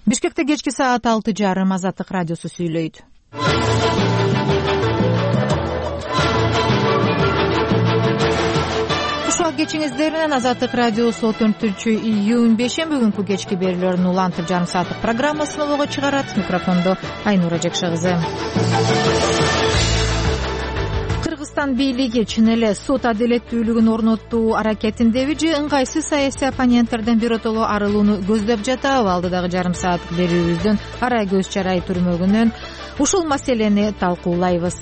Бишкекте кечки саат 6:30 Азаттык радиосу сүйлөйт. Ушул кечиңиздеринен Азаттык радиосу 4-июнь бешемби күнкү кечки берүүлөрүн улантып жарым сааттык программасын олого чыгарат. Микрофондо Айнура Жекшегизы. Кыргызстан бийлиги чын эле сот адилеттүүлүгүн орноттуу аракетиндеби же ыңгайсыз саясий оппоненттерден биротоло арылууну көздөп жатабы? Алдыдагы жарым сааттык берүүбүздөн ара көз чарай түрмөгүнөн ушул маселени талкуулайбыз.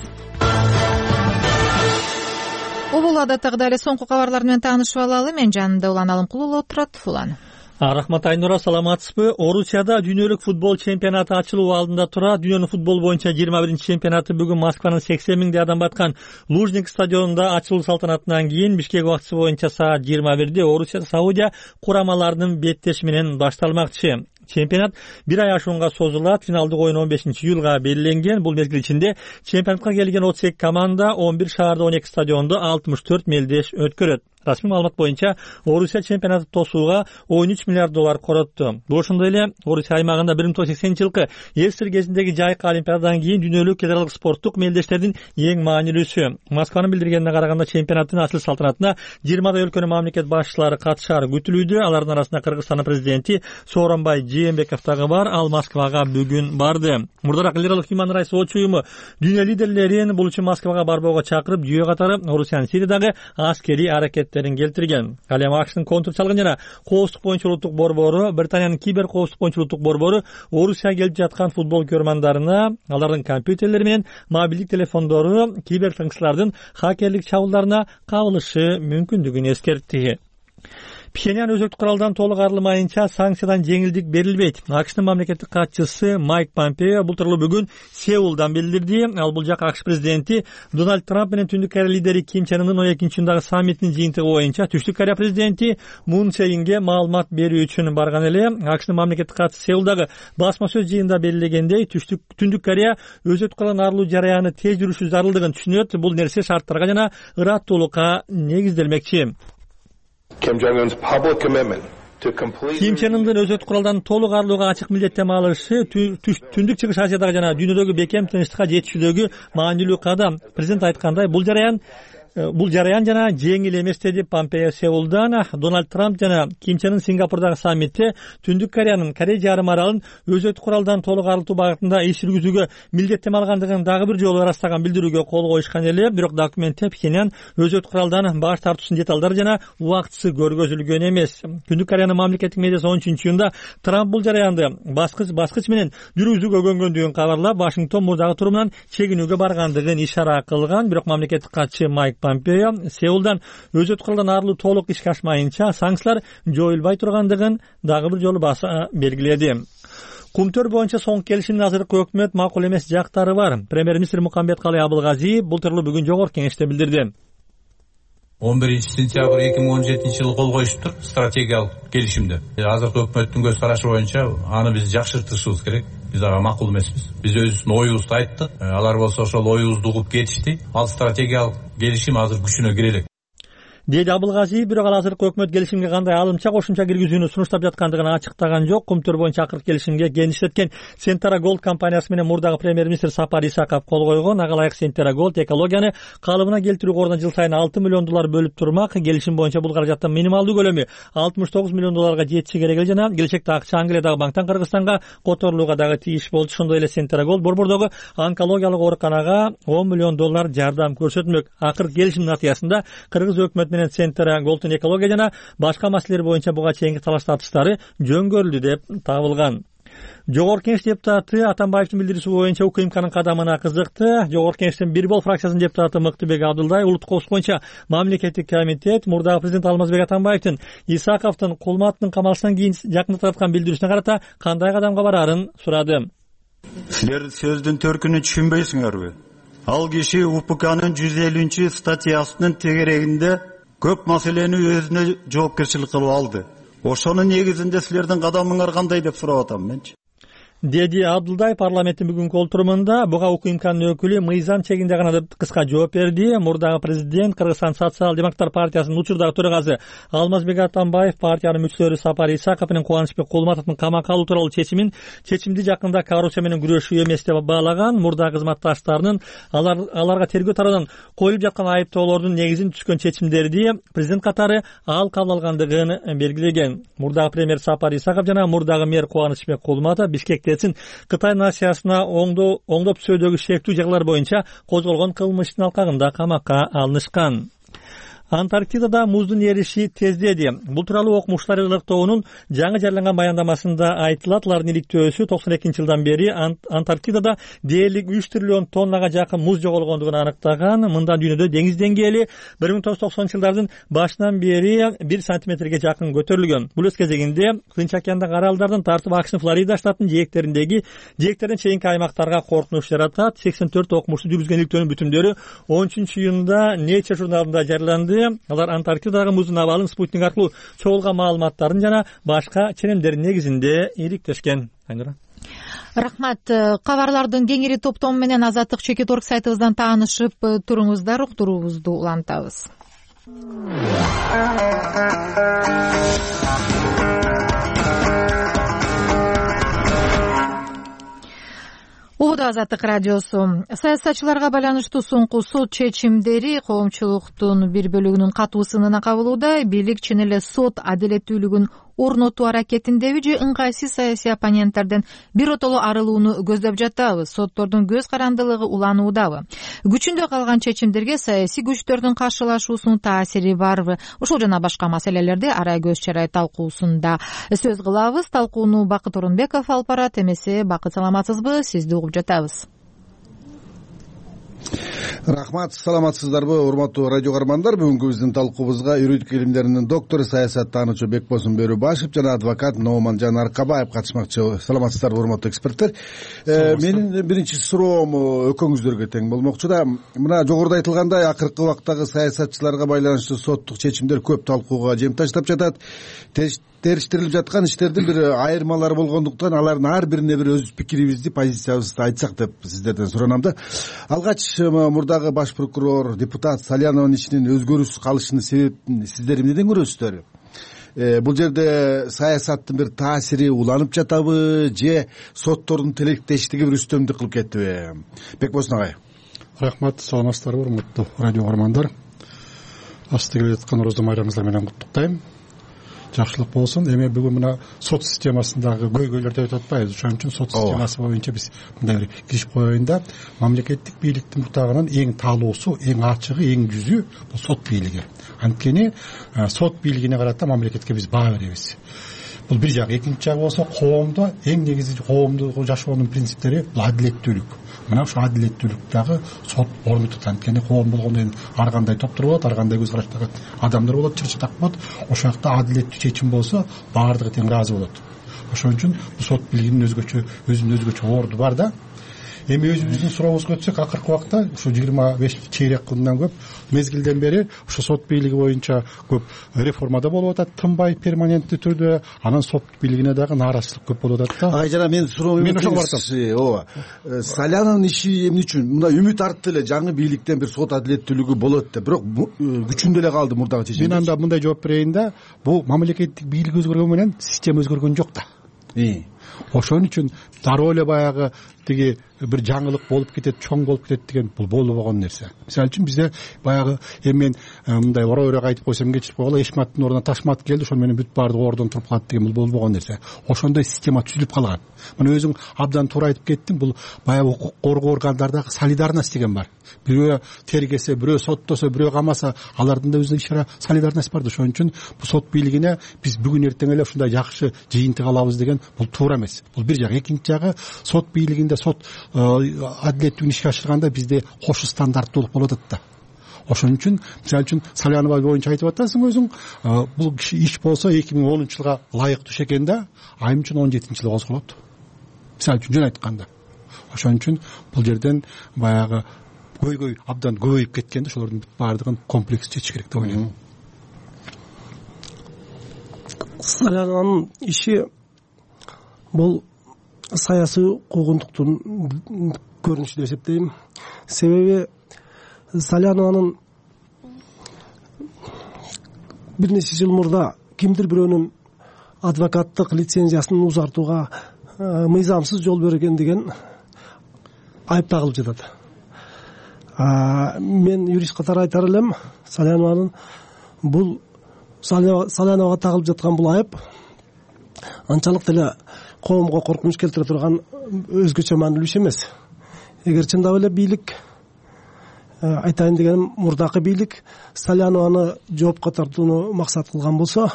Обул адаттагыдай эле соңку кабарлар менен таанышып алалы. Мен жанында Улан Алымкулуу отурат. Улан. Рахмат Айнура, саламатсызбы? Орусияда дүйнөлүк футбол чемпионаты ачылуу алдында тура. Дүйнөнүн футбол боюнча 21-чемпионаты бүгүн Москванын 80 миңдей адам баткан Лужник стадионунда ачылуу салтанатынан кийин Бишкек убактысы боюнча саат 21-де Орусия Саудия курамаларынын беттеши менен башталмакчы. Чемпионат бир ай ашуунга созулат. Финалдык оюн 15-июлга белгиленген. Бул мезгил ичинде чемпионатка келген 32 команда 11 шаарда 12 стадиондо 64 мелдеш өткөрөт. Расмий маалымат боюнча Орусия чемпионаты тосууга 13 миллиард доллар коротту. Бул ошондой эле Орусия аймагында 1980-жылкы Эстер кезиндеги жайкы олимпиададан кийин дүйнөлүк федералдык спорттук мелдештердин эң маанилүүсү. Москванын билдиргенине караганда чемпионаттын ачылыш салтанатына 20 өлкөнүн мамлекет башчылары катышары күтүлүүдө. Алардын арасында Кыргызстандын президенти Сооронбай Жээнбеков дагы бар. Ал Москвага бүгүн барды. Мурдараак Лидерлик Human Rights Watch уюму дүйнө лидерлерин бул үчүн Москвага барбоого чакырып, жүйө катары Орусиянын Сириядагы аскерий аракеттерин келтирген. Ал эми АКШтын контур чалган жана коопсуздук боюнча улуттук борбору, Британиянын кибер коопсуздук боюнча улуттук борбору Орусияга келип жаткан футбол көрмандарына, алардын компьютерлери менен мобилдик телефондору кибертыңчылардын хакерлик чабуулдарына кабылышы мүмкүндүгүн эскертти. Пхеньян өзөктүк куралдан толук арылмайынча санкциядан жеңилдик берилбейт. АКШтын мамлекеттик катчысы Майк Помпео бул тууралуу бүгүн Сеулдан билдирди. Ал бул жак АКШ президенти Дональд Трамп менен Түндүк Корея лидери Ким Чен Ындын 12-июндагы саммитинин жыйынтыгы боюнча Түштүк Корея президенти Мун Чжэ Инге маалымат берүү үчүн барган эле. АКШтын мамлекеттик катчысы Сеулдагы басма сөз жыйынында белгилегендей, Түндүк Корея өзөктүк куралдан арылуу жараяны тез жүрүшү зарылдыгын түшүнөт. Бул нерсе шарттарга жана ыраттуулукка негизделмекчи. Ким Чен Ындын өзөктүк куралдан толук арылууга ачык милдеттеме алышы Түндүк Чыгыш Азиядагы жана дүйнөдөгү бекем тынчтыкка жетишүүдөгү маанилүү кадам. Президент айткандай, бул жараян жана жеңил эмес деди Помпео Сеулдан. Дональд Трамп жана Ким Чен Ын Сингапурдагы саммитте Түндүк Кореянын Корей жарым аралын өзөктүк куралдан толук арылтуу багытында иш жүргүзүүгө милдеттеме алгандыгын дагы бир жолу ырастаган билдирүүгө кол коюшкан эле. Бирок документте Пхеньян өзөктүк куралдан баш тартуусунун деталдары жана убактысы көргөзүлгөн эмес. Түндүк Кореянын мамлекеттик медиасы 13-июнда Трамп бул жараянды баскыч менен жүргүзүүгө көнгөндүгүн кабарлап, Вашингтон мурдагы турумунан чегинүүгө баргандыгын ишара кылган. Бирок мамлекеттик катчы Майк Помпео Сеулдан өзөктүк куралдан арылуу толук ишке ашмайынча санкциялар жоюлбай тургандыгын дагы бир жолу баса белгиледи. Кумтөр боюнча соңку келишимдин азыркы өкмөт макул эмес жактары бар. Премьер-министр Мукамбеткалый Абылгазиев бул тууралуу бүгүн жогорку кеңеште билдирди. 11-сентябрь 2017-жылы кол коюштур стратегиялык келишимди. Азыркы өкмөттүн көз карашы боюнча аны биз жакшыртышыбыз керек. Биз ага макул эмеспиз. Биз өзүбүздүн оюбузду айттык. Алар болсо ошол оюбузду угуп кетишти. Ал стратегиялык келишим азыр күчүнө кире элек. Деди Абылгазиев, бирок ал азыркы өкмөт келишимге кандай алымча кошумча киргизүүнү сунуштап жаткандыгын ачыктаган жок. Кумтөр боюнча акыркы келишимге Генштеттен Сентара Голд компаниясы менен мурдагы премьер-министр Сапар Исаков кол койгон. Ага ылайык Сентара Голд экологияны калыбына келтирүү корунан жыл сайын 6 миллион доллар бөлүп турмак. Келишим боюнча бул каражаттын минималдуу көлөмү 69 миллион долларга жетиши керек эле жана келечекте акча Англиядагы банктан Кыргызстанга которулууга дагы тийиш болчу. Ошондой эле Сентара Голд борбордогу онкологиялык ооруканага 10 миллион доллар жардам көрсөтмөк. Акыркы келишимдин натыйжасында Кыргыз өкмөтү менен Сентара Голдтун экология жана башка маселелер боюнча буга чейинки талаш тартыштары жөнгөрүлдү деп табылган. Жогорку Кеңеш депутаты Атамбаевдин билдирүүсү боюнча УКМКнын кадамына кызыкты. Жогорку Кеңештин Бир Бол фракциясынын депутаты Мыктыбек Абдылдай улуттук коопсуздук боюнча мамлекеттик комитет мурдагы президент Алмазбек Атамбаевдин Исаковдун Кулматтын камалышынан кийин жакында тараткан билдирүүсүнө карата кандай кадамга барарын сурады. Силер сөздүн төркүнүн түшүнбөйсүңөрбү? Ал киши УПКнын 150-статьясынын тегерегинде көп маселени өзүнө жоопкерчилик кылып алды. Ошонун негизинде силердин кадамыңар кандай деп сурап атам менчи. деди Абдылдай парламенттин бүгүнкү отурумунда. Буга УКМКнын өкүлү мыйзам чегинде гана деп кыска жооп берди. Мурдагы президент Кыргызстан социал-демократтар партиясынын учурдагы төрагасы Алмазбек Атамбаев партиянын мүчөлөрү Сапар Исаков менен Кубанычбек Кулматовдун камакка алуу тууралуу чечимди жакында коррупция менен күрөшүү эмес деп баалаган. Мурдагы кызматташтарынын аларга тергөө тарабынан коюлуп жаткан айыптоолордун негизин түзгөн чечимдерди президент катары ал кабыл алгандыгын белгилеген. Мурдагы премьер Сапар Исаков жана мурдагы мэр Кубанычбек Кулматов Бишкектесин Кытай нациясына оңдоп сөйдөгү шектүү жагдайлар боюнча козголгон кылмыштын алкагында камакка алынышкан. Антарктидада муздун эриши тездеди. Бул тууралуу окумуштар ылыктоонун жаңы жарыяланган баяндамасында айтылат. Алардын иликтөөсү 92-жылдан бери Антарктидада дээрлик 3 триллион тоннага жакын муз жоголгондугун аныктаган. Мындан дүйнөдө деңиз деңгээли 1990-жылдардын башынан бери 1 сантиметрге жакын көтөрүлгөн. Бул өз кезегинде Тынч океандагы аралдардын тартып АКШнын Флорида штатынын жээктерин чейинки аймактарга коркунуч жаратат. 84 окумушту жүргүзгөн иликтөөнүн бүтүмдөрү 13-июнда Nature журналында жарыяланды. Алар Антарктидадагы муздун абалын спутник аркылуу чогулган маалыматтардын жана башка ченемдердин негизинде иликтешкен. Рахмат. Кабарлардын кеңири топтому менен Азаттык Чекит.орг сайтыбыздан таанышып туруңуздар. Уктуруубузду улантабыз. Убада Азаттык радиосу. Саясатчыларга байланыштуу соңку сот чечимдери коомчулуктун бир бөлүгүнүн катуу сынына кабылууда. Бийлик чын эле сот адилеттүүлүгүн орнотуу аракетиндеби же ыңгайсыз саясий оппоненттерден биротоло арылууну көздөп жатабы? Соттордун көз карандылыгы улануудабы? Күчүндө калган чечимдерге саясий күчтөрдүн каршылашуусунун таасири барбы? Ушул жана башка маселелерди ара көз чарай талкуусунда сөз кылабыз. Талкууну Бакыт Орунбеков алып барат. Эмесе Бакыт, саламатсызбы? Сизди угуп жатабыз. Рахмат, саламатсыздарбы, урматтуу радио каармандар. Бүгүнкү биздин талкуубузга юридика илимдеринин доктору, саясаттануучу Бекбосун Бөрүбашев жана адвокат Нооманжан Аркабаев катышмакчы. Саламатсыздарбы, урматтуу эксперттер. Менин биринчи суроом экөөңүздөргө тең болмокчу да. Мына жогоруда айтылгандай, акыркы убактагы саясатчыларга байланыштуу соттук чечимдер көп талкууга жем таштап жатат. Териштирилип жаткан иштердин бир айырмалары болгондуктан алардын ар бирине бир өз пикирибизди, позициябызды айтсак деп сиздерден суранам да. Алгач мурдагы баш прокурор, депутат Салянованын ишинин өзгөрүүсүз калышынын себебин сиздер эмнеден көрөсүздөр? Бул жерде саясаттын бир таасири уланып жатабы же соттордун тилектештиги бир үстөмдүк кылып кеттиби? Бекбосын агай. Рахмат, саламатсыздарбы, урматтуу радио каармандар. Асты келе жаткан Оруздун майрамыңыздар менен куттуктайм. Жакшылык болсун. Эми бүгүн мына сот системасындагы көйгөйлөрдү айтып атпайбыз. Ошон үчүн сот системасы боюнча биз мындай бир киришип коеюн да. Мамлекеттик бийликтин бутагынын эң таалуусу, эң ачыгы, эң жүзү бул сот бийлиги. Анткени сот бийлигине карата мамлекетке биз баа беребиз. Бул бир жак. Экинчи жагы болсо коомдо эң негизи коомдо жашоонун принциптери бул адилеттүүлүк. Мына ушул адилеттүүлүктөгү сот орнотот. Анткени коом болгондон кийин ар кандай топтор болот, ар кандай көз караштагы адамдар болот, чырчытак болот. Ошол жакта адилеттүү чечим болсо баардыгы тең ыраазы болот. Ошон үчүн бул сот бийлигинин өзүнүн өзгөчө орду бар да. Эми өзүбүздүн сурообузга өтсөк, акыркы убакта ушу 25 чейрек кылымдан көп мезгилден бери ушу сот бийлиги боюнча көп реформада болуп атат, тынбай перманенттүү түрдө. Анан сот бийлигине дагы нааразычылык көп болуп атат да. Агай жана мен суроо ооба. Салянованын иши эмне үчүн мына үмүт артты эле жаңы бийликтен бир сот адилеттүүлүгү болот деп, бирок күчүндө эле калды мурдагы чечим. Мен анда мындай жооп берейин да. Бул мамлекеттик бийлик өзгөргөн менен система өзгөргөн жок да. Ошон үчүн дароо эле баягы тиги бир жаңылык болуп кетет, чоң болуп кетет деген бул болбогон нерсе. Мисалы үчүн бизде баягы мен мындай орой-орой айтып койсом кечирип койгула, Эшматтын ордуна Ташмат келди, ошол менен бүт баардык ордон туруп калат деген бул болбогон нерсе. Ошондой система түзүлүп калган. Мына өзүң абдан туура айтып кеттиң, бул баягы укук коргоо органдарындагы солидарность деген бар. Бирөө тергесе, бирөө соттосо, бирөө камаса, алардын да өзүнүн ишара солидарность бар да. Ошон үчүн бул сот бийлигине биз бүгүн эртең эле ушундай жакшы жыйынтык алабыз деген бул туура эмес. Бул бир жак. Экинчи жагы, сот бийлигинде сот адилеттүүлүгүн ишке ашырганда бизде кошу стандарттуулук болуп атат да. Ошон үчүн мисалы үчүн Салянова боюнча айтып атасың өзүң, бул иш болсо 2010-жылга ылайык түш экен да, айым үчүн 17-жылы козголот. Мисалы үчүн жөн айтканда. Ошон үчүн бул жерден баягы көйгөй абдан көбөйүп кеткенде ошолордун баардыгын комплекс чечиш керек деп ойлойм. Салянованын иши бул саясий куугунтуктун көрүнүшү деп эсептейм. Себеби Салянованын бир нече жыл мурда кимдир бирөөнүн адвокаттык лицензиясын узартууга мыйзамсыз жол берген деген айып тагылып жатат. Мен юрист катары айтар элем, Саляновага тагылып жаткан бул айып анчалык деле коомго коркунуч келтире турган өзгөчө маанилүү иш эмес. Эгер чындап эле бийлик, айтайын дегеним, мурдакы бийлик Салянованы жоопко тартууну максат кылган болсо,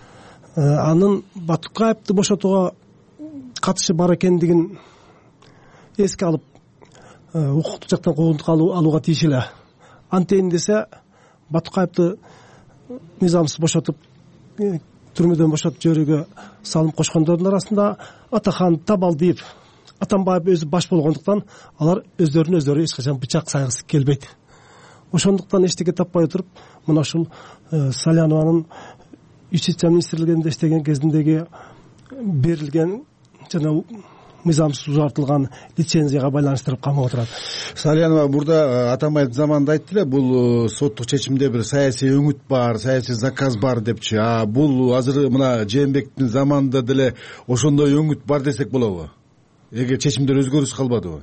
анын Батукаевди бошотууга катышы бар экендигин эске алып, укуктук жактан куугунтук алууга тийиш эле. Антейин десе, Батукаевди мыйзамсыз бошотуп, түрмөдөн бошотуп жиберүүгө салым кошкондордун арасында Атахан, Табалдиев, Атамбаев өзү баш болгондуктан алар өздөрүнө өздөрү эч качан бычак сайгысы келбейт. Ошондуктан эчтеке таппай отуруп, мына ушул Салянованын Юстиция министрлигинде иштеген кезиндеги берилген жана мыйзамсыз узартылган лицензияга байланыштырып камап отурат. Салянова мурда Атамбаевдин заманында айтты эле, бул соттук чечимде бир саясий өңүт бар, саясий заказ бар депчи. Бул азыр мына Жээнбековдин заманында деле ошондой өңүт бар десек болобу? Эгер чечимдер өзгөрүш калбадыбы?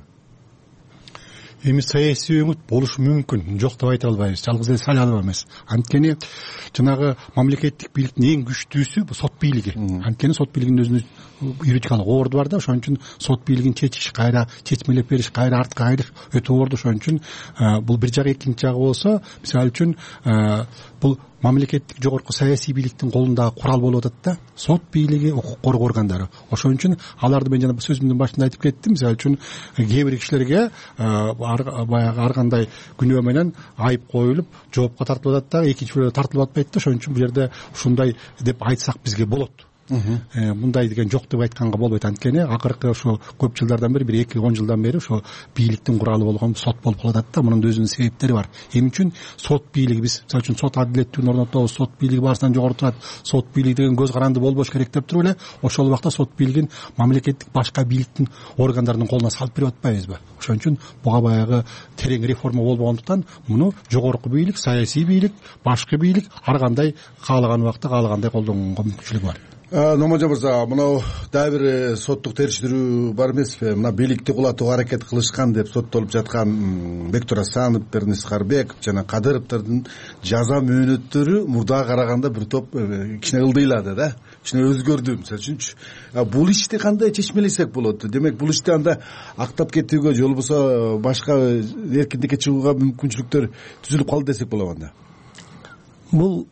Эми саясий өңүт болушу мүмкүн, жок деп айта албайбыз. Жалгыз эле Салянова эмес. Анткени жанагы мамлекеттик бийликтин эң күчтүүсү бул сот бийлиги. Анткени сот бийлигинин өзүнүн юридикалык орду бар да, ошон үчүн сот бийлигин чечиш, кайра чечмелеп бериш, кайра артка кайрыш өтө орду. Ошон үчүн бул бир жагы, экинчи жагы болсо, мисалы үчүн бул мамлекеттик жогорку саясий бийликтин колундагы курал болуп атат да, сот бийлиги, укук коргоо органдары. Ошон үчүн аларды мен жана сөзүмдүн башында айтып кеттим. Мисалы үчүн кээ бир кишилерге баягы ар кандай күнөө менен айып коюлуп жоопко тартылып атат да, экинчи бирөө тартылып атпайт да. Ошон үчүн бул жерде ушундай деп айтсак бизге болот. Мындай деген жок деп айтканга болбойт. Анткени акыркы ошо көп жылдардан бери, бир 2-10 жылдан бери ошо бийликтин куралы болгон сот болуп калат да. Мунун өзүнүн себептери бар. Эмне үчүн сот бийлиги, биз мисалы үчүн сот адилеттүүлүгүн орнотобуз, сот бийлиги баарысынан жогору турат, сот бийлиги деген көз каранды болбош керек деп туруп эле, ошол убакта сот бийлигин мамлекеттик башка бийликтин органдарынын колуна салып берип атпайбызбы? Ошон үчүн буга баягы терең реформа болбогондуктан муну жогорку бийлик, саясий бийлик, башкы бийлик ар кандай каалаган убакта каалагандай колдонгонго мүмкүнчүлүгү бар. Номажан мырза, мынау дагы бир соттук териштирүү бар эмеспи? Мына бийликти кулатууга аракет кылышкан деп соттолуп жаткан Бектур Асанов, Бердинис Карбеков жана Кадыровдордун жаза мөөнөттөрү мурдага караганда бир топ кичине ылдыйлады да, кичине өзгөрдү. Мисалы үчүн бул ишти кандай чечмелесек болот? Демек бул ишти анда актап кетүүгө же болбосо башка эркиндикке чыгууга мүмкүнчүлүктөр түзүлүп калды десек болобу анда? Бул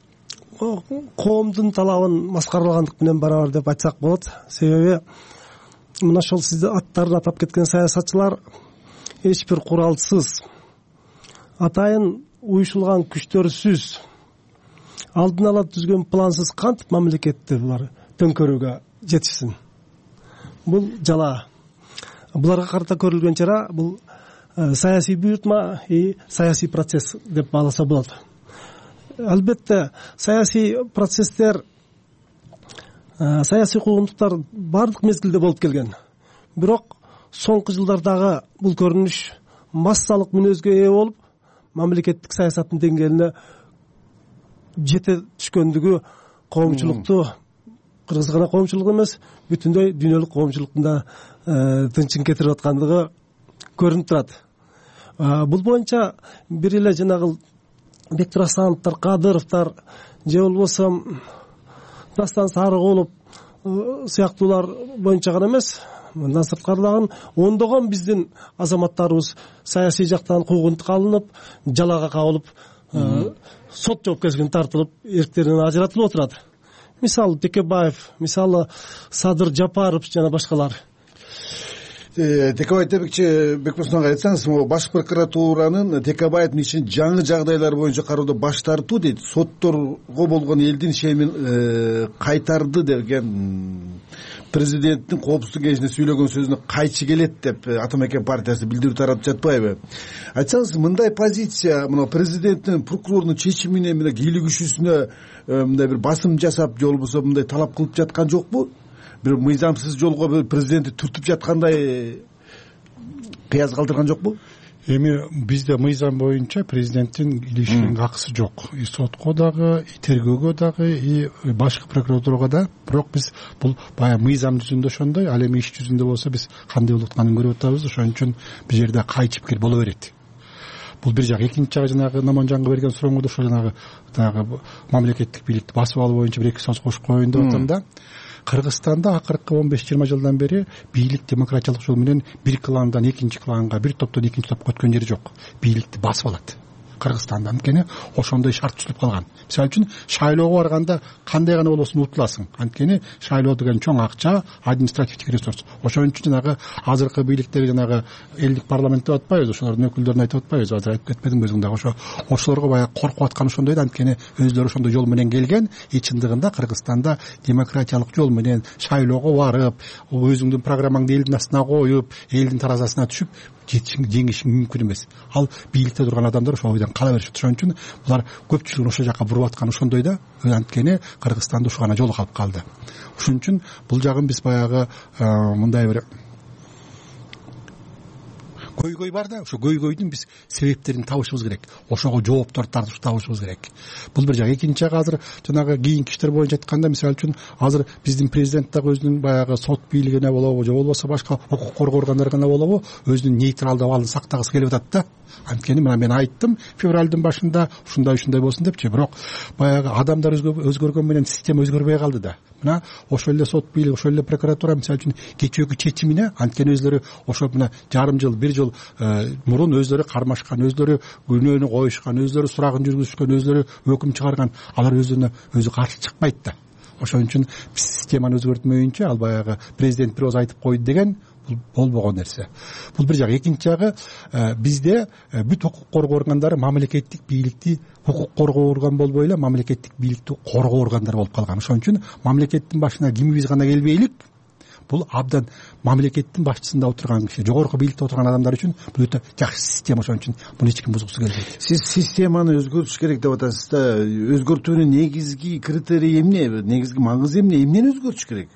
коомдун талабын маскаралагандык менен барабар деп айтсак болот. Себеби мына ошол сизди аттарын атап кеткен саясатчылар эч бир куралсыз, атайын уюшулган күчтөрсүз, алдын ала түзгөн плансыз кантип мамлекетти булар төңкөрүүгө жетишсин? Бул жала. Буларга карата көрүлгөн чара бул саясий буйртма и саясий процесс деп бааласа болот. Албетте саясий процесстер, саясий куугунтуктар бардык мезгилде болуп келген. Бирок соңку жылдардагы бул көрүнүш массалык мүнөзгө ээ болуп, мамлекеттик саясаттын деңгээлине жете түшкөндүгү коомчулукту, кыргыз гана коомчулук эмес, бүтүндөй дүйнөлүк коомчулуктун да тынчын кетирип аткандыгы көрүнүп турат. Бул боюнча бир эле жанагы Бектур Асановдор, Кадыровдор же болбосо Дастан Сарыгулов сыяктуулар боюнча гана эмес, мындан сырткарыдагы ондогон биздин азаматтарыбыз саясий жактан куугунтук алынып, жалага кабылып, сот жоопкерчилигине тартылып, эрктеринен ажыратылып отурат. Мисалы Текебаев, мисалы Садыр Жапаров жана башкалар. Текебаев Бекбосунга айтсаңыз, баш прокуратуранын Текебаевдин ишин жаңы жагдайлар боюнча кароодо баш тартуу дейт, сотторго болгон элдин ишеними кайтарды деген президенттин коопсуздук кеңешинде сүйлөгөн сөзүнө кайчы келет деп Атамекен партиясы билдирүү таратып жатпайбы? Айтсаңыз, мындай позиция мына президенттин, прокурордун чечимине, мына бийлик күчүсүнө мындай бир басым жасап, же болбосо мындай талап кылып жаткан жокпу? бир мыйзамсыз жолго бир президентти түртүп жаткандай кыяз калтырган жокпу? Эми бизде мыйзам боюнча президенттин илишкен акысы жок. И сотко дагы, и тергөөгө дагы, и башкы прокуратурага да. Бирок биз бул баягы мыйзам жүзүндө ошондой, ал эми иш жүзүндө болсо биз кандай болуп атканын көрүп атабыз. Ошон үчүн бул жерде кайчы пикир боло берет. Бул бир жак. Экинчи жагы жанагы Номонжанга берген сурооңдо ошо жанагы мамлекеттик бийликти басып алуу боюнча бир эки сөз кошуп коеюн деп атам да. Кыргызстанда акыркы 15-20 жылдан бери бийлик демократиялык жол менен бир кландан экинчи кланга, бир топтон экинчи топко өткөн жери жок. Бийликти басып алат. Кыргызстанда анткени ошондой шарт түзүлүп калган. Мисалы үчүн шайлоого барганда кандай гана болосун утуласың. Анткени шайлоо деген чоң акча, административдик ресурс. Ошон үчүн жанагы азыркы бийликтеги жанагы элдик парламент деп атпайбыз, ошолордун өкүлдөрүн айтып атпайбыз. Азыр айтып кетпедиңби өзүң дагы ошолорго баягы коркуп аткан ошондой да, анткени өзлөрү ошондой жол менен келген. Чындыгында Кыргызстанда демократиялык жол менен шайлоого барып, өзүңдүн программаңды элдин астына коюп, элдин таразасына түшүп жеңишиң мүмкүн эмес. Ал бийликте турган адамдар ошол ойдон кала беришет. Ошон үчүн булар көпчүлүгүн ошол жака буруп аткан ошондой да. Анткени Кыргызстанда ушул гана жол калып калды. Ошон үчүн бул жагын биз баягы мындай бир көйгөй бар да, ошо көйгөйдүн биз себептерин табышыбыз керек. Ошого жоопторду табышыбыз керек. Бул бир жак. Экинчи жагы азыр жанагы кийинки иштер боюнча айтканда, мисалы үчүн азыр биздин президент дагы өзүнүн баягы сот бийлигине болобу, же болбосо башка укук коргоо органдарына болобу, өзүнүн нейтралдуу абалын сактагысы келип атат да. Анткени мына мен айттым февралдын башында ушундай болсун депчи, бирок баягы адамдар өзгөргөн менен система өзгөрбөй калды да. Мына ошол эле сот бийлиги, ошол эле прокуратура мисалы үчүн кечээкү чечимине, анткени өзлөрү ошо мына жарым жыл, бир жыл мурун өзлөрү кармашкан, өзлөрү күнөөнү коюшкан, өзлөрү сурагын жүргүзүшкөн, өзлөрү өкүм чыгарган, алар өзүнө өзү каршы чыкпайт да. Ошон үчүн биз системаны өзгөртмөйүнчө ал баягы президент бир ооз айтып койду деген болбогон нерсе. Бул бир жак. Экинчи жагы бизде бүт укук коргоо органдары мамлекеттик бийликти укук коргоо орган болбой эле мамлекеттик бийликти коргоо органдары болуп калган. Ошон үчүн мамлекеттин башына кимибиз гана келбейлик, бул абдан мамлекеттин башчысында отурган киши, жогорку бийликте отурган адамдар үчүн бул өтө жакшы система. Ошон үчүн муну эч ким бузгусу келбейт. Сиз системаны өзгөртүш керек деп атасыз да. Өзгөртүүнүн негизги критерийи эмне? Негизги маңызы эмне? Эмнени өзгөртүш керек?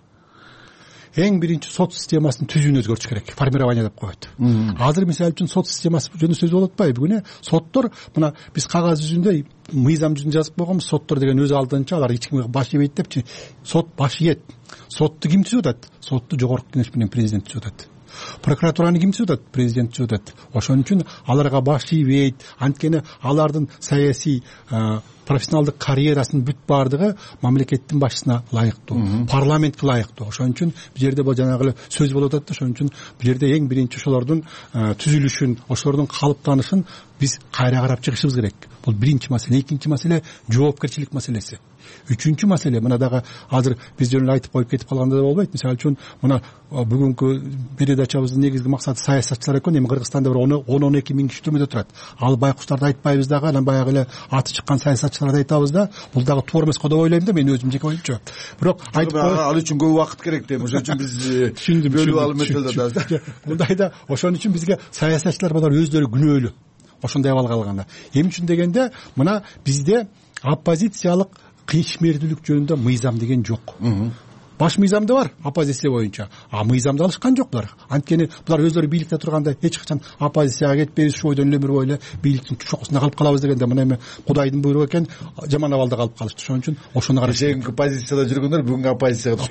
Эң биринчи сот системасын түзүүнү өзгөртүш керек. Формирование деп коет. Азыр мисалы үчүн сот системасы жөнүндө сөз болуп атпайбы? Бүгүн соттор мына биз кагаз жүзүндө, мыйзам жүзүндө жазып койгонбуз, соттор деген өз алдынча алар эч кимге баш ийбейт депчи. Сот баш ийет. Сотту ким түзүп атат? Сотту жогорку кеңеш менен президент түзүп атат. Прокуратураны ким түзүп атат? Президент түзүп атат. Ошон үчүн аларга баш ийбейт. Анткени алардын саясий профессионалдык карьерасынын бүт баардыгы мамлекеттин башчысына ылайыктуу, парламентке ылайыктуу. Ошон үчүн бул жерде бул жанагы эле сөз болуп атат да. Ошон үчүн бул жерде эң биринчи ошолордун түзүлүшүн, ошолордун калыптанышын биз кайра карап чыгышыбыз керек. Бул биринчи маселе. Экинчи маселе жоопкерчилик маселеси. Үчүнчү маселе мына дагы азыр биз жөн эле айтып коюп кетип калганда да болбойт. Мисалы үчүн мына бүгүнкү передачабыздын негизги максаты саясатчылар экен. Эми Кыргызстанда бир 10-12 миң киши түрмөдө турат. Ал байкуштарды айтпайбыз дагы, анан баягы эле аты чыккан саясатчыларды айтабыз да. Бул дагы туура эмес го деп ойлойм да, мен өзүм жеке оюмча. Бирок айтып ал үчүн көп убакыт керек дейм. Ошон үчүн биз бөлүп алып өтөлүп атабыз. Мындайда ошон үчүн бизге саясатчылар балар өздөрү күнөөлүү. Ошондой абалга алганда. Эмне үчүн дегенде мына бизде оппозициялык кыйшмердүүлүк жөнүндө мыйзам деген жок. Баш мыйзамда бар оппозиция боюнча, а мыйзамды алышкан жок булар. Анткени булар өздөрү бийликте турганда эч качан оппозицияга кетпейбиз, ушул ойдон эле бир эле бийликтин чокусунда калып калабыз дегенде мына эми Кудайдын буйругу экен, жаман абалда калып калышты. Ошон үчүн ошону караш. Кечээги оппозицияда жүргөндөр бүгүнкү оппозицияга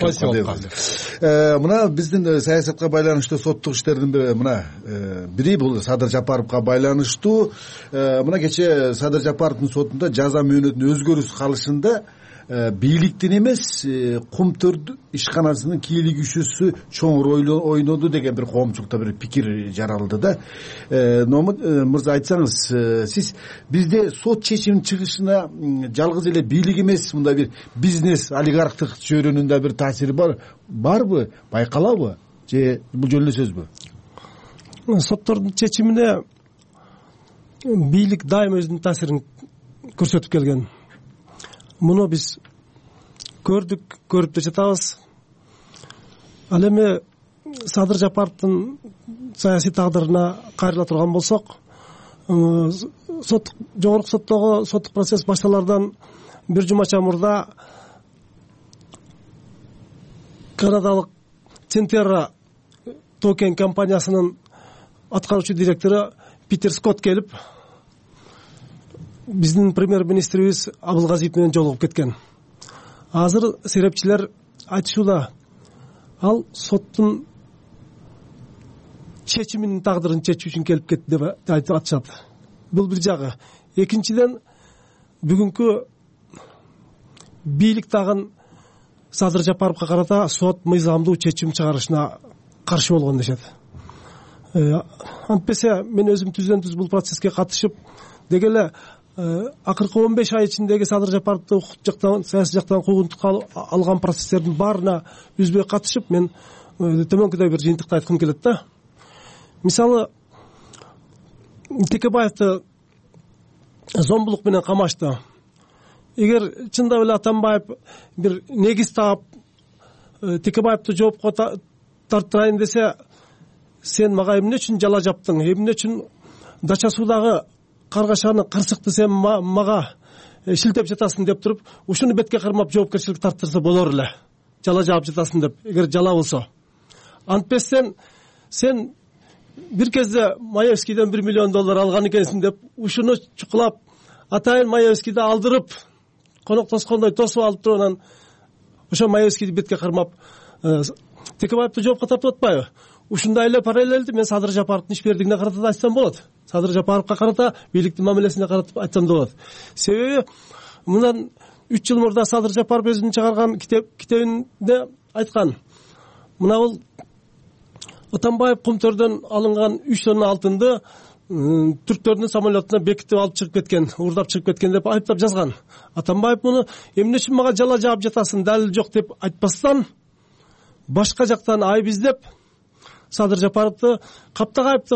түшкөн. Мына биздин саясатка байланыштуу соттук иштердин бири мына бири бул Садыр Жапаровго байланыштуу. Мына кечээ Садыр Жапаровдун сотунда жаза мөөнөтүнө өзгөрүш калышында бийликтин эмес Кумтөр ишканасынын кийлигүүчүсү чоң роль ойноду деген бир коомчулукта бир пикир жаралды да. Номун мырза, айтсаңыз, сиз бизде сот чечиминин чыгышына жалгыз эле бийлик эмес, мындай бир бизнес, олигархтык чөйрөнүн да бир таасири барбы, байкалабы, же бул жөн эле сөзбү? Соттордун чечимине бийлик дайыма өзүнүн таасирин көрсөтүп келген. Муну биз көрүп да жатабыз. Ал эми Садыр Жапаровдун саясий тагдырына кайрыла турган болсок, жогорку соттогу соттук процесс башталардан бир жумача мурда канадалык Центерра токен компаниясынын аткаруучу директору Питер Скотт келип биздин премьер-министрибиз Абылгазиев менен жолугуп кеткен. Азыр серепчилер айтышууда ал соттун чечиминин тагдырын чечүү үчүн келип кетти деп айтып атышат. Бул бир жагы. Экинчиден, бүгүнкү бийлик дагы Садыр Жапаровго карата сот мыйзамдуу чечим чыгарышына каршы болгон дешет. Антпесе мен өзүм түздөн түз бул процесске катышып деги эле акыркы 15 ай ичиндеги Садыр Жапаровду укук жактан, саясий жактан куугунтукка алган процесстердин баарына үзбөй катышып, мен төмөнкүдөй бир жыйынтыкты айткым келет да. Мисалы, Текебаевди зомбулук менен камашты. Эгер чындап эле Атамбаев бир негиз таап Текебаевди жоопко тарттырайын десе, сен мага эмне үчүн жала жаптың, эмне үчүн Дача суудагы каргашаны кырсыкты сен мага шилтеп жатасың деп туруп, ушуну бетке кармап жоопкерчилик тарттырса болор эле. Жала жаап жатасың деп, эгер жала болсо. Антпестен сен бир кезде Маевскийден $1 миллион алган экенсиң деп, ушуну чукулап, атайын Маевскийди алдырып, конок тоскондой тосуп алып туруп, анан ошо Маевскийди бетке кармап Текебаевди жоопко тартып атпайбы? Ушундай эле параллелди мен Садыр Жапаровдун ишбердигине карата да айтсам болот. Садыр Жапаровго карата, бийликтин мамилесине карата айтсам да болот. Себеби мындан 3 жыл мурда Садыр Жапаров өзүнүн чыгарган китебинде айткан. Мына бул Атамбаев Кумтөрдөн алынган 3 тонна алтынды түрктөрдүн самолетуна бекитип алып чыгып кеткен, уурдап чыгып кеткен деп айыптап жазган. Атамбаев муну эмне үчүн мага жала жаап жатасың, далил жок деп айтпастан, башка жактан айып издеп Садыр Жапаровду Каптагаевди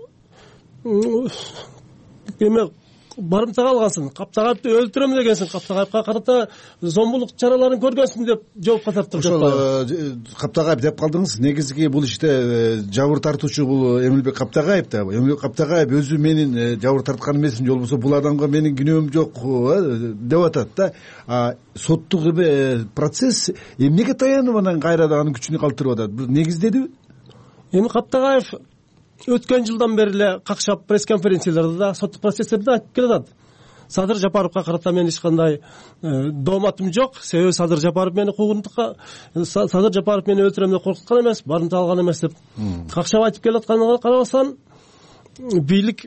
эме барымтага алгансың, Каптагаевди өлтүрөм дегенсиң, Каптагаевга карата зомбулук чараларын көргөнсүң деп жоопко тартып жатпайбы? Каптагаев деп калдыңыз. Негизги бул иште жабыр тартуучу бул Эмилбек Каптагаев да. Эмилбек Каптагаев өзү менин жабыр тарткан эмесин, же болбосо бул адамга менин күнөөм жок деп атат да. Соттук процесс эмнеге таянып анан кайрадан анын күчүнө калтырып атат? Бир негиздедиби? Эми Каптагаев өткөн жылдан бери эле какшап пресс-конференцияларда да, соттук процесстерде айтып келатат. Садыр Жапаровга карата мен эч кандай дооматым жок. Себеби Садыр Жапаров мени куугунтукка, Садыр Жапаров мени өлтүрөм деп коркуткан эмес, барымта алган эмес деп какшап айтып келатканына карабастан, бийлик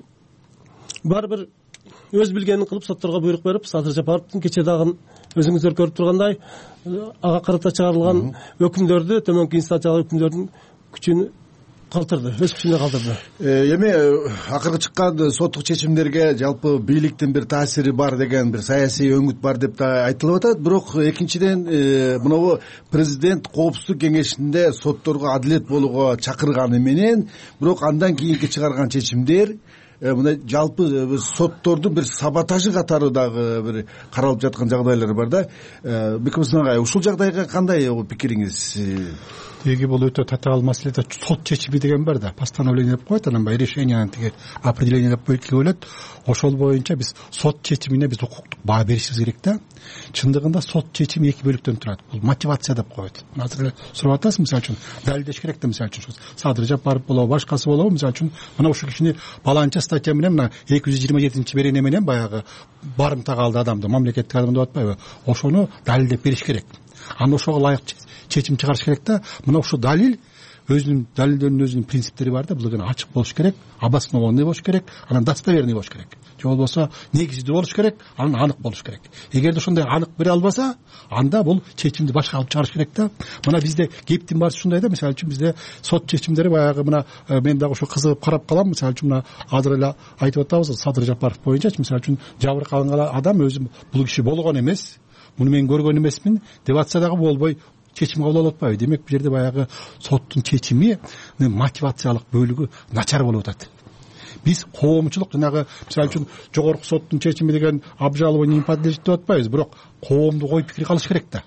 бар бир өз билгенин кылып сотторго буйрук берип, Садыр Жапаровдун кече дагы өзүңүздөр көрүп тургандай ага карата чыгарылган өкүмдөрдү, төмөнкү инстанциялык өкүмдөрдүн күчүн калтырды, өз күчүнө калтырды. Эми акыркы чыккан соттук чечимдерге жалпы бийликтин бир таасири бар деген бир саясий өңүт бар деп да айтылып атат. Бирок экинчиден мынабу президент коопсуздук кеңешинде сотторго адилет болууга чакырганы менен, бирок андан кийинки чыгарган чечимдер мына жалпы соттордун бир саботажы катары дагы бир каралып жаткан жагдайлар бар да. Бекмырза агай, ушул жагдайга кандай пикириңиз? Эги бул өтө татаал маселеде сот чечими деген бар да, постановление деп коет, анан баягы решение тиги определение деп коет. Ошол боюнча биз сот чечимине биз укуктук баа беришибиз керек да. Чындыгында сот чечими эки бөлүктөн турат. Бул мотивация деп коет. Азыр эле сурап атасыз, мисалы үчүн далилдеш керек да, мисалы үчүн Садыр Жапаров болобу, башкасы болобу, мисалы үчүн мына ушул кишини баланча статья менен, мына 227-берене менен баягы барымтага алды адамды, мамлекеттик адам деп атпайбы? Ошону далилдеп бериш керек. Аны ошого ылайык чечим чыгарыш керек да. Мына ушул далил далилдердин өзүнүн принциптери бар да. Бул деген ачык болуш керек, обоснованный болуш керек, анан достоверный болуш керек. Же болбосо негиздүү болуш керек, анан анык болуш керек. Эгерде ошондой анык бере албаса, анда бул чечимди башка алып чыгарыш керек да. Мына бизде кептин баары ушундай да. Мисалы үчүн бизде сот чечимдери баягы мына мен дагы ошо кызыгып карап калам. Мисалы үчүн мына азыр эле айтып атабыз, Садыр Жапаров боюнчачы, мисалы үчүн жабыр алынган адам өзү бул киши болгон эмес, муну мен көргөн эмесмин деп атса дагы болбой чечим кабыл алып атпайбы? Демек бул жерде баягы соттун чечими мотивациялык бөлүгү начар болуп атат. Биз коомчулук жанагы мисалы үчүн жогорку соттун чечими деген обжалование не подлежит деп атпайбыз, бирок коомду ой пикир калыш керек да.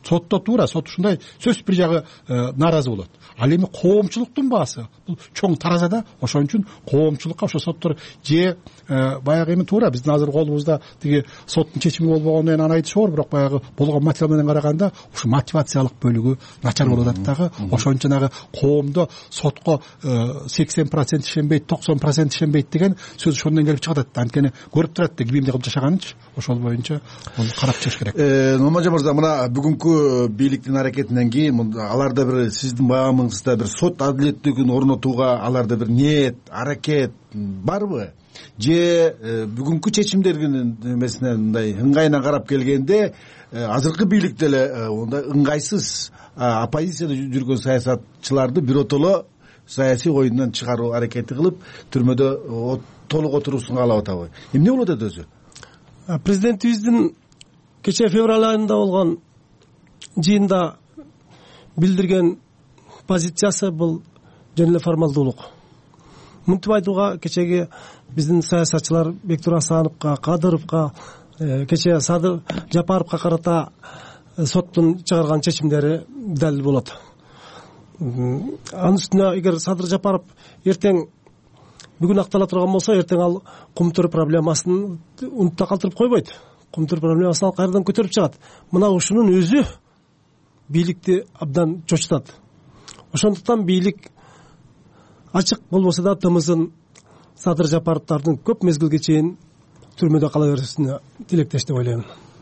сотто туура сот ушундай сөзсүз бир жагы нааразы болот. Ал эми коомчулуктун баасы бул чоң таразада, ошон үчүн коомчулукка ошо соттор же баягы эми туура биздин азыр колубузда тиги соттун чечими болбогондон кийин аны айтышып бар, бирок баягы болгон материал менен караганда ушу мотивациялык бөлүгү начар болуп атат дагы. Ошон үчүн жанагы коомдо сотко 80% ишенбейт, 90% ишенбейт деген сөз ошондон келип чыгат да. Анткени көрүп турат да ким эмне кылып жашаганынчы. Ошол боюнча аны карап чыгыш керек. Номажан мырза, мына бүгүнкү бийликтин аракетинен кийин аларда бир сиздин багымыңызда бир сот адилеттүүлүгүн орнотууга аларда бир ниет, аракет барбы? Же бүгүнкү чечимдердин эмесинен мындай ыңгайынан карап келгенде азыркы бийлик деле мындай ыңгайсыз оппозицияда жүргөн саясатчыларды биротоло саясий оюндан чыгаруу аракети кылып түрмөдө толук отуруусун каалап атабы? Эмне болуп атат өзү? Президентибиздин кече февраль айында болгон жыйында билдирген позициясы бул жөн эле формалдуулук. Мынтип айтууга, кечеги биздин саясатчылар Бектур Асановго, Кадыровго, кече Садыр Жапаровго карата соттун чыгарган чечимдери далил болот. Анын үстүнө эгер Садыр Жапаров эртең бүгүн актала турган болсо, эртең ал кумтөр проблемасын унутта калтырып койбойт. Кумтөр проблемасын ал кайрадан көтөрүп чыгат. Мына ушунун өзү бийликти абдан чочутат. Ошондуктан бийлик ачык болбосо да тымызын Садыр Жапаровдардын көп мезгилге чейин түрмөдө кала берүүсүнө тилектеш деп ойлойм.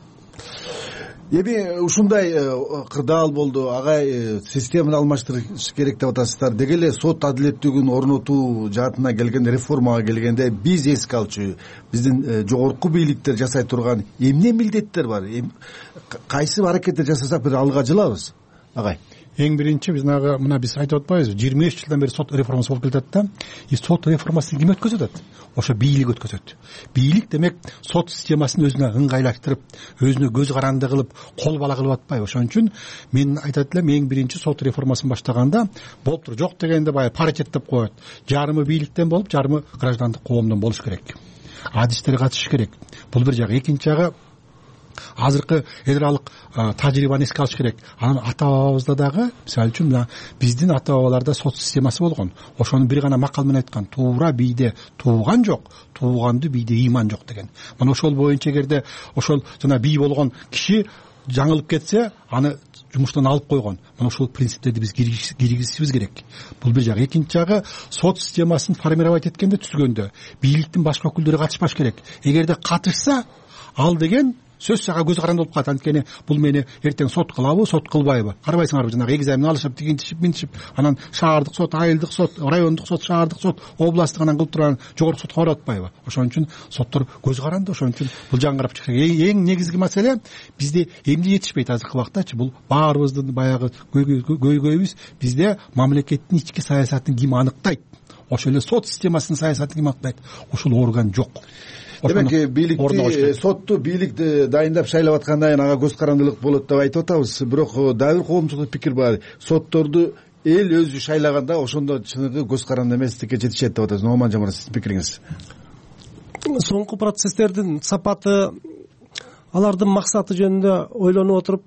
Эми ушундай кырдаал болду, агай системаны алмаштырыш керек деп атасыздар. Деги эле сот адилеттүүлүгүн орнотуу жаатына келген, реформага келгенде биз эске алчу биздин жогорку бийликтер жасай турган эмне милдеттер бар? Кайсы аракеттер жасасак бир алга жылабыз, агай? Эң биринчи мына биз айтып атпайбызбы, 23 жылдан бери сот реформасы болуп келатат да. Сот реформасын ким өткөзүп атат? Ошо бийлик өткөзөт. Бийлик демек сот системасын өзүнө ыңгайлаштырып, өзүнө көз каранды кылып, кол бала кылып атпайбы. Ошон үчүн мен айтат элем, эң биринчи сот реформасын баштаганда болуп тур, жок дегенде баягы паритет деп коет. Жарымы бийликтен болуп, жарымы граждандык коомдон болуш керек. Адистер катышыш керек. Бул бир жагы. Экинчи жагы, азыркы эл аралык тажрыйбаны эске алыш керек. Анан ата бабабызда дагы, мисалы үчүн мына биздин ата бабаларда сот системасы болгон. Ошону бир гана макал менен айткан: туура бийде тууган жок, тууганды бийде ыйман жок деген. Мына ошол боюнча эгерде ошол жана бий болгон киши жаңылып кетсе, аны жумуштан алып койгон. Мына ошол принциптерди биз киргизишибиз керек. Бул бир жагы. Экинчи жагы, сот системасын формировать эткенде, түзгөндө бийликтин башка өкүлдөрү катышпаш керек. Эгерде катышса, ал деген сөз сага көз каранды болуп калат. Анткени бул мени эртең сот кылабы, сот кылбайбы? Карабайсыңарбы, жанагы экзамен алышып, тигинтишип, минтишип, анан шаардык сот, айылдык сот, райондук сот, шаардык сот, областтык анан кылып турган жогорку сотко барып атпайбы? Ошон үчүн соттор көз каранды. Ошон үчүн бул жагын карап чыгыш керек. Эң негизги маселе бизде эмне жетишпейт азыркы убактачы? Бул баарыбыздын баягы көйгөйүбүз, бизде мамлекеттин ички саясатын ким аныктайт? Ошол эле сот системасынын саясатын ким аныктайт? Ошол орган жок. Демек бийликти, сотту бийлик дайындап шайлап аткандан кийин ага көз карандылык болот деп айтып атабыз. Бирок дагы бир коомчулук пикир бар. Сотторду эл өзү шайлаганда ошондо чыныгы көз каранды эместикке жетишет деп атасыз. Номанжан мырза, сиздин пикириңиз? Соңку процесстердин сапаты, алардын максаты жөнүндө ойлонуп отуруп,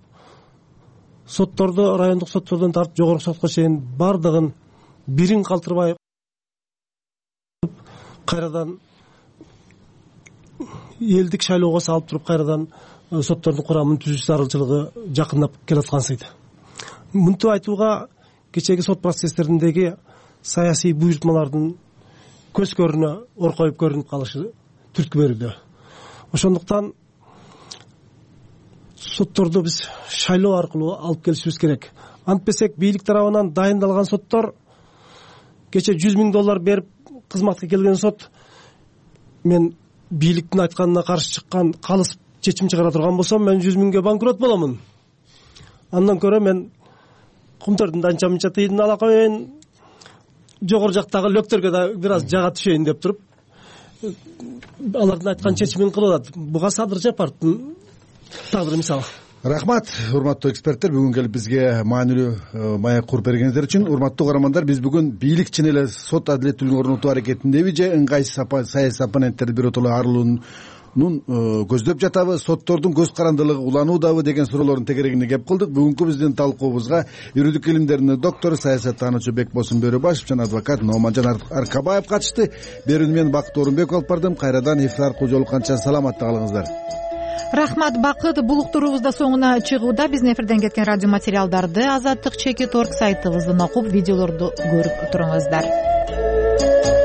сотторду райондук соттордон тартып жогорку сотко чейин бардыгын бирин калтырбай кайрадан элдик шайлоого салып туруп, кайрадан соттордун курамын түзүш зарылчылыгы жакындап келаткансыйды. Мынтип айтууга, кечеги сот процесстериндеги саясий буйртмалардын көз көрүнө оркоюп көрүнүп калышы түрткү берүүдө. Ошондуктан сотторду биз шайлоо аркылуу алып келишибиз керек. Антпесек бийлик тарабынан дайындалган соттор, кече $100,000 берип кызматка келген сот, мен бийликтин айтканына каршы чыккан калыс чечим чыгара турган болсом, мен 100,000 банкрот боломун. Андан көрө мен кумтөрдүн анча мынча тыйынын ала коеюн, жогору жактагы лөктөргө да бир аз жага түшөйүн деп туруп, алардын айткан чечимин кылып атат. Буга Садыр Жапаровдун тагдыры мисалы. Рахмат, урматтуу эксперттер, бүгүн келип бизге маанилүү маек куруп бергениңиздер үчүн. Урматтуу көрөрмандар, биз бүгүн бийлик чын эле сот адилеттүүлүгүн орнотуу аракетиндеби же ыңгайсыз саясий оппоненттерди биротоло арылуунун көздөп жатабы, соттордун көз карандылыгы улануудабы деген суроолордун тегерегине кеп кылдык. Бүгүнкү биздин талкуубузга юридик илимдеринин доктору, саясаттануучу Бекбосун Бөрөбашев жана адвокат Номанжан Аркабаев катышты. Берүүнү мен Бакыт Орунбеков алып бардым. Кайрадан эфир аркылуу жолукканча саламатта калыңыздар. Рахмат Бакыт. Бул уктуруубузда соңуна чыгууда биздин эфирден кеткен радио материалдарды Азаттык.org сайтыбыздан окуп, видеолорду көрүп туруңуздар.